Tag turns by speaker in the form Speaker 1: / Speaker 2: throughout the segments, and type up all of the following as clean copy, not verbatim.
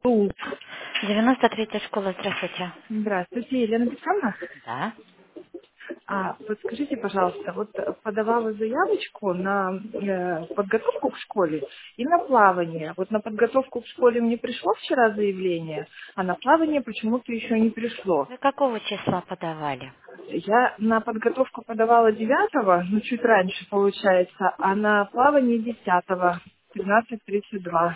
Speaker 1: У.
Speaker 2: 93-я школа, здравствуйте.
Speaker 1: Здравствуйте, Елена Петровна.
Speaker 2: Да.
Speaker 1: Подскажите, пожалуйста, вот подавала заявочку на подготовку к школе и на плавание. Вот на подготовку к школе мне пришло вчера заявление, а на плавание почему-то еще не пришло.
Speaker 2: Вы какого числа подавали?
Speaker 1: Я на подготовку подавала 9-го, ну чуть раньше получается, а на плавание 10-го, 13:32.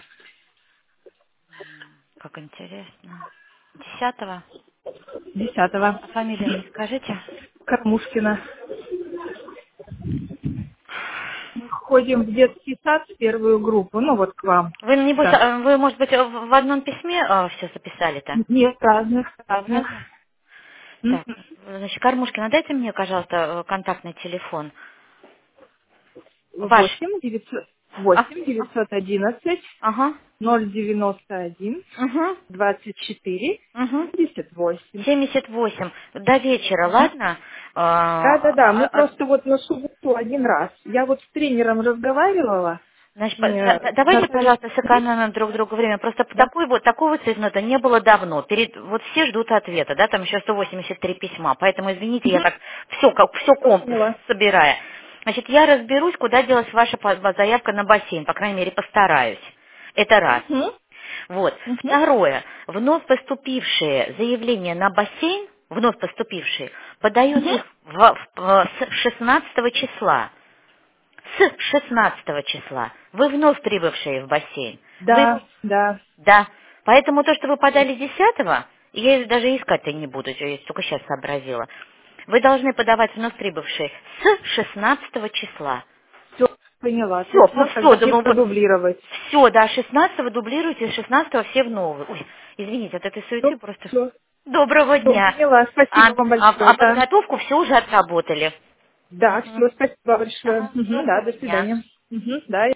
Speaker 2: Как интересно. 10-го?
Speaker 1: 10-го.
Speaker 2: А фамилию мне скажите?
Speaker 1: Кормушкина. Мы ходим в детский сад в первую группу, ну вот к вам.
Speaker 2: Вы, небось,
Speaker 1: Да.
Speaker 2: вы, может быть, в одном письме все записали-то?
Speaker 1: Нет, разных.
Speaker 2: Разных? Так,
Speaker 1: Мгм.
Speaker 2: значит, Кормушкина, дайте мне, пожалуйста, контактный телефон. Ваш.
Speaker 1: 8 900
Speaker 2: А?
Speaker 1: 8 911
Speaker 2: Ага.
Speaker 1: 091
Speaker 2: Угу.
Speaker 1: 24
Speaker 2: Угу.
Speaker 1: 78.
Speaker 2: 78. До вечера,
Speaker 1: Мгм.
Speaker 2: ладно?
Speaker 1: Да, мы просто вот на субботу один раз. Я вот с тренером разговаривала.
Speaker 2: Значит, давайте,
Speaker 1: Наталья.
Speaker 2: пожалуйста,
Speaker 1: Мгм.
Speaker 2: сэкономим друг другу время. Просто
Speaker 1: Да.
Speaker 2: такого цветнота не было давно. Вот все ждут ответа, да, там еще 183 письма. Поэтому, извините, я
Speaker 1: Мгм.
Speaker 2: так все
Speaker 1: Всё поняла.
Speaker 2: собирая. Значит, я разберусь, куда делась ваша заявка на бассейн. По крайней мере, постараюсь. Это раз.
Speaker 1: Мгм.
Speaker 2: Вот.
Speaker 1: Мгм.
Speaker 2: Второе. Вновь поступившие заявления на бассейн, вновь поступившие, подают
Speaker 1: Мгм.
Speaker 2: их с 16 числа. С 16 числа. Вы вновь прибывшие в бассейн. Вы,
Speaker 1: Да.
Speaker 2: да. Поэтому то, что вы подали 10-го, я даже искать-то не буду, я только сейчас сообразила. Вы должны подавать вновь прибывшие с 16 числа.
Speaker 1: Все поняла. То
Speaker 2: Все,
Speaker 1: есть нам
Speaker 2: все,
Speaker 1: тогда не
Speaker 2: думаю,
Speaker 1: продублировать.
Speaker 2: все, да, 16-го дублируйте, с 16-го все в новый. Ой, извините, от этой суеты просто...
Speaker 1: Все.
Speaker 2: Доброго
Speaker 1: Все,
Speaker 2: дня.
Speaker 1: поняла. Спасибо вам большое.
Speaker 2: А
Speaker 1: Да.
Speaker 2: подготовку все уже отработали.
Speaker 1: Да,
Speaker 2: Мгм.
Speaker 1: все, спасибо большое.
Speaker 2: Ага,
Speaker 1: Мгм, да,
Speaker 2: доброго
Speaker 1: до
Speaker 2: дня.
Speaker 1: свидания. Мгм, да,